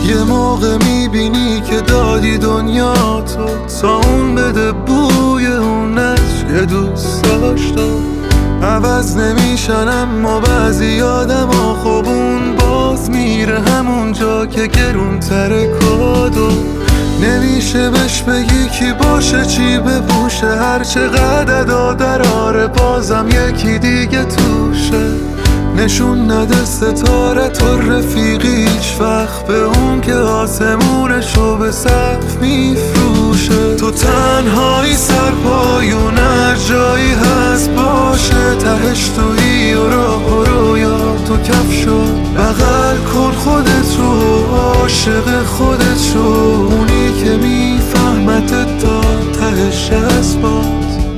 یه موقع میبینی که دادی دنیا تو تا اون بده بوی اون عشق دوست داشتم. عوض نمیشن اما بعضی آدم ها خب اون باز میره همون جا که گرون تره کادو. نمیشه بهش بگی کی باشه چی بپوشه، هرچه قدر دراره بازم یکی دیگه توشه. نشون نده ستاره تو رفیقی هیچ وقت به اون که آسمونشو به سقف میفروشه. تو تنهایی سرپایون هر جایی هست باشه، تهش تویی و راه و رویا تو کف شد. بغل کن خودت رو عاشق خودت شو، اونی که میفهمت تا تهش از باز.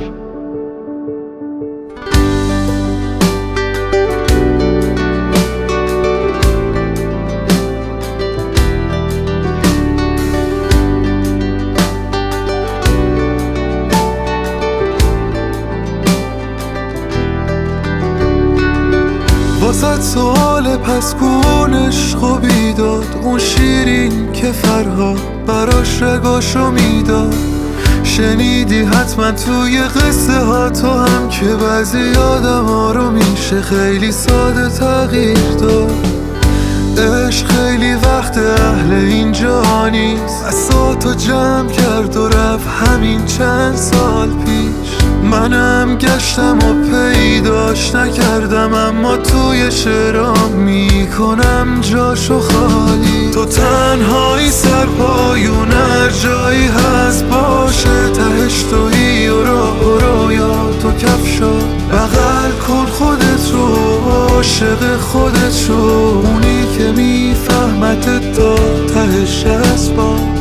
واسه سوال پس کون عشق و بیداد، اون شیرین که فرهاد براش رگاشو میداد. شنیدی حتما توی قصه ها تو هم که بعضی آدم ها رو میشه خیلی ساده تغییر داد. عشق خیلی وقت اهل اینجا نیست، بساطو جمع کرد و رفت همین چند سال پیش. منم گشتم و پیداش نکردم، اما توی شعرام میکنم جاشو خالی. تو تنهایی سرپایون هر جایی هست باشه، تهش تویی و راه و رویا تو کف شد. بغل کن خودت رو عاشق خودت شو، اونی که میفهمت تا تهش از باز.